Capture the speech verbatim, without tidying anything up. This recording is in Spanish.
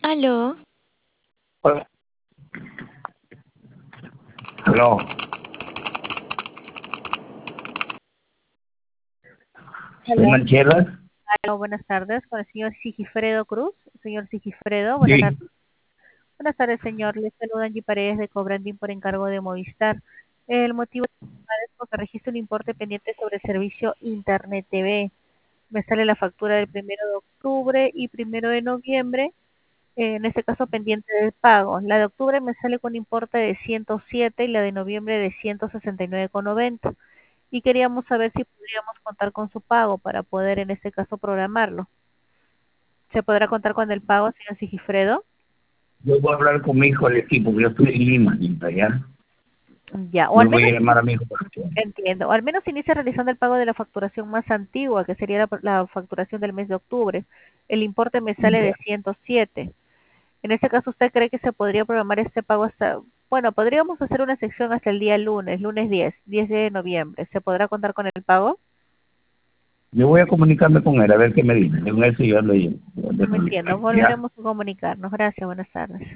Aló. Hola. Aló. ¿Soy Hola, Manchela? hola, buenas tardes, con el señor Sigifredo Cruz. Señor Sigifredo, buenas Sí. tardes. Buenas tardes, señor. Le saluda Angie Paredes de Cobrandín por encargo de Movistar. El motivo de mi llamada es porque registro un importe pendiente sobre el servicio Internet T V. Me sale la factura del primero de octubre y primero de noviembre, eh, en este caso pendiente del pago. La de octubre me sale con importe de ciento siete y la de noviembre de ciento sesenta y nueve con noventa. Y queríamos saber si podríamos contar con su pago para poder en este caso programarlo. ¿Se podrá contar con el pago, señor Sigifredo? Yo voy a hablar con mi hijo del equipo, que yo estoy en Lima, Lima, ¿ya? Ya, o al Yo voy menos a llamar a mi hijo para que... entiendo, o al menos inicie realizando el pago de la facturación más antigua, que sería la, la facturación del mes de octubre. El importe me sale de Ya. ciento siete. En este caso, ¿usted cree que se podría programar este pago hasta, bueno, podríamos hacer una sección hasta el día lunes, lunes diez, diez de noviembre? ¿Se podrá contar con el pago? Yo voy a comunicarme con él, a ver qué me dice. Con él sí yo le digo. No me entiendo, Ya. volveremos a comunicarnos. Gracias, buenas tardes.